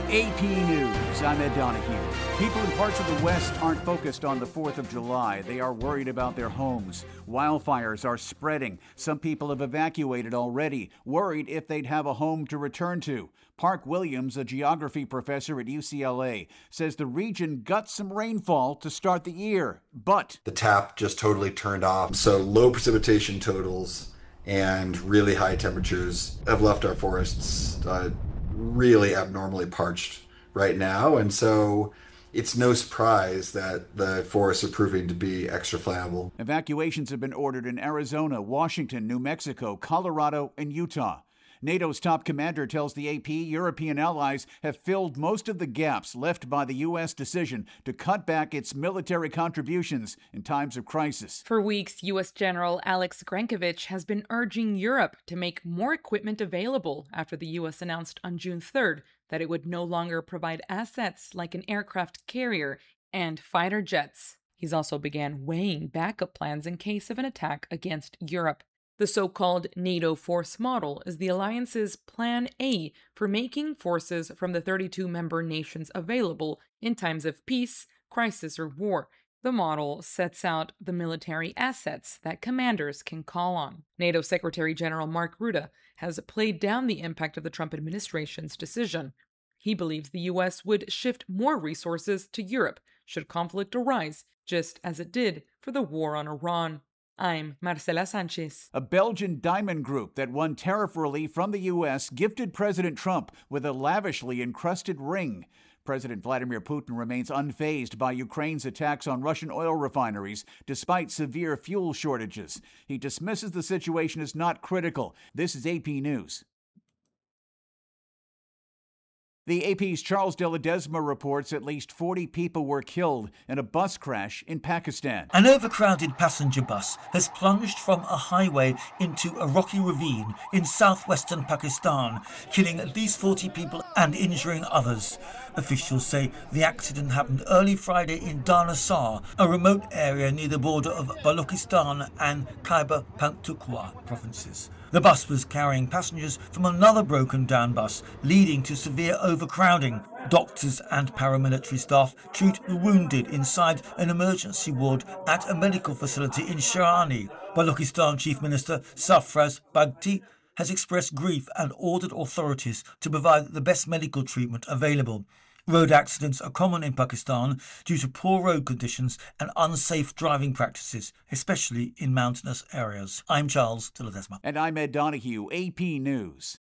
AP News, I'm Ed Donahue. People in parts of the West aren't focused on the 4th of July. They are worried about their homes. Wildfires are spreading. Some people have evacuated already, worried if they'd have a home to return to. Park Williams, a geography professor at UCLA, says the region got some rainfall to start the year, but the tap just totally turned off. So low precipitation totals and really high temperatures have left our forests really abnormally parched right now, and so it's no surprise that the forests are proving to be extra flammable. Evacuations have been ordered in Arizona, Washington, New Mexico, Colorado, and Utah. NATO's top commander tells the AP European allies have filled most of the gaps left by the U.S. decision to cut back its military contributions in times of crisis. For weeks, U.S. General Alex Grankovich has been urging Europe to make more equipment available after the U.S. announced on June 3rd that it would no longer provide assets like an aircraft carrier and fighter jets. He's also began weighing backup plans in case of an attack against Europe. The so-called NATO force model is the alliance's Plan A for making forces from the 32 member nations available in times of peace, crisis, or war. The model sets out the military assets that commanders can call on. NATO Secretary General Mark Rutte has played down the impact of the Trump administration's decision. He believes the U.S. would shift more resources to Europe should conflict arise, just as it did for the war on Iran. I'm Marcela Sanchez. A Belgian diamond group that won tariff relief from the U.S. gifted President Trump with a lavishly encrusted ring. President Vladimir Putin remains unfazed by Ukraine's attacks on Russian oil refineries, despite severe fuel shortages. He dismisses the situation as not critical. This is AP News. The AP's Charles de Ledesma reports at least 40 people were killed in a bus crash in Pakistan. An overcrowded passenger bus has plunged from a highway into a rocky ravine in southwestern Pakistan, killing at least 40 people and injuring others. Officials say the accident happened early Friday in Darnasar, a remote area near the border of Balochistan and Khyber Pakhtunkhwa provinces. The bus was carrying passengers from another broken-down bus, leading to severe overcrowding. Doctors and paramilitary staff treat the wounded inside an emergency ward at a medical facility in Sharani. Balochistan Chief Minister Sarfraz Bhagti has expressed grief and ordered authorities to provide the best medical treatment available. Road accidents are common in Pakistan due to poor road conditions and unsafe driving practices, especially in mountainous areas. I'm Charles de Ledesma. And I'm Ed Donahue, AP News.